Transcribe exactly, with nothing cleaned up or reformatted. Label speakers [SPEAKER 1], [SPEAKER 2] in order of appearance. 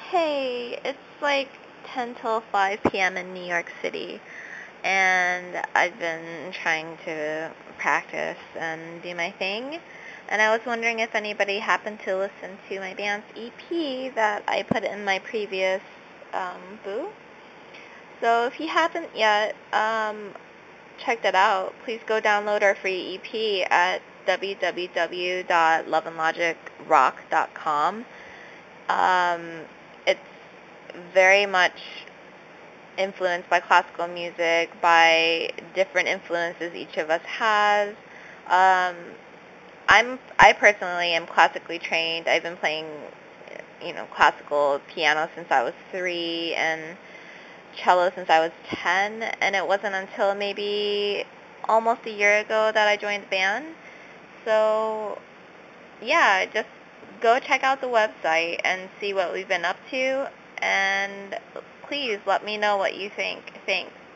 [SPEAKER 1] Hey, it's like ten till five p m in New York City, and I've been trying to practice and do my thing, and I was wondering if anybody happened to listen to my band's E P that I put in my previous um, booth. So if you haven't yet, um, check that out. Please go download our free E P at w w w dot love and logic rock dot com. Um, it's very much influenced by classical music, by different influences each of us has. Um, I'm I personally am classically trained. I've been playing, you know, classical piano since I was three and cello since I was ten, and it wasn't until maybe almost a year ago that I joined the band. So, yeah, just go check out the website and see what we've been up to, and please let me know what you think. Thanks.